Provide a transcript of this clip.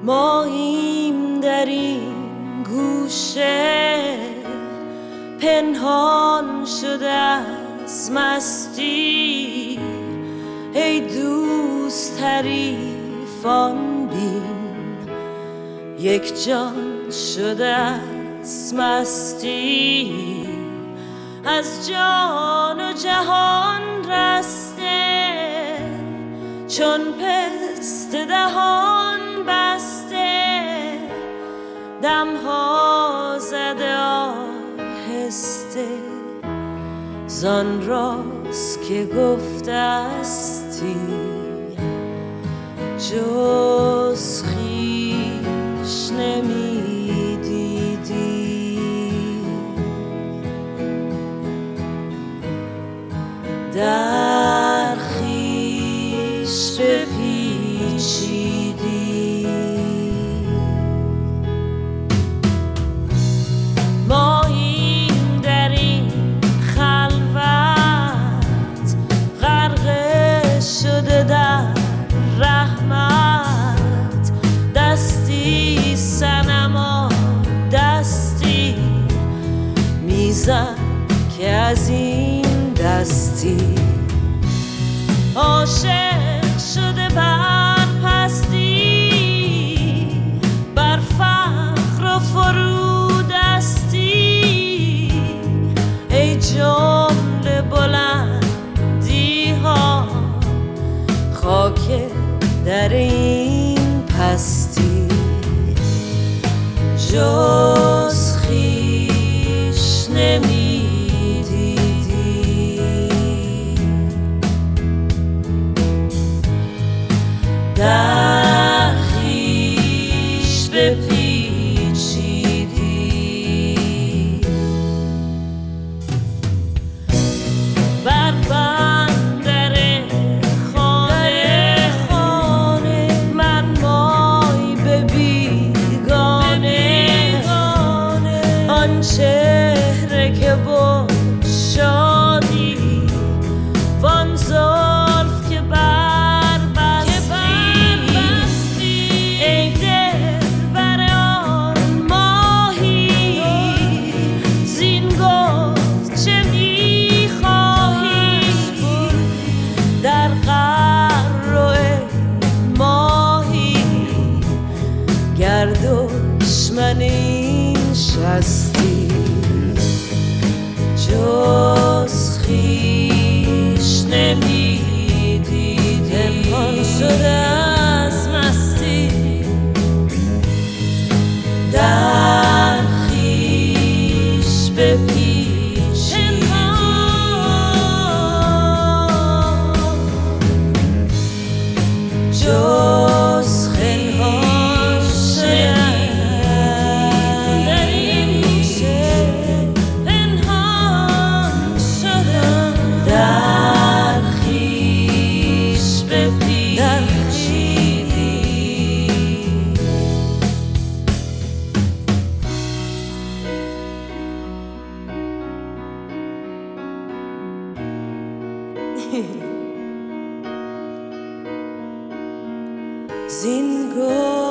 ماییم در این گوشه، پنهان شده از مستی. ای دوست حریفان بین، یک جان شده از مستی. از جان و جهان رسته، چون پسته دهان بسته. دمها زده آهسته، زان راست که گفتستی. جز خویش نمیدیدی، در خویش بپیچیدی. ماییم در این خلوت، غرقه شده در رحمت. دستی صنما دستی، میزن که از این دستی. عاشق شده بر پستی، بر فقر و فرودستی. ای جمله بلندی ها، خاک در این پستی. جز خویش نمیدیدی، در خویش بپیچیدی. بر بندر خانه من مای به بیگانه. آن چهره که بود شادی، وان زلف که دشمنی شستی. جز خویش نمیدیدی، پنهان شده از مستی. در خویش بپیچیدی. جز زین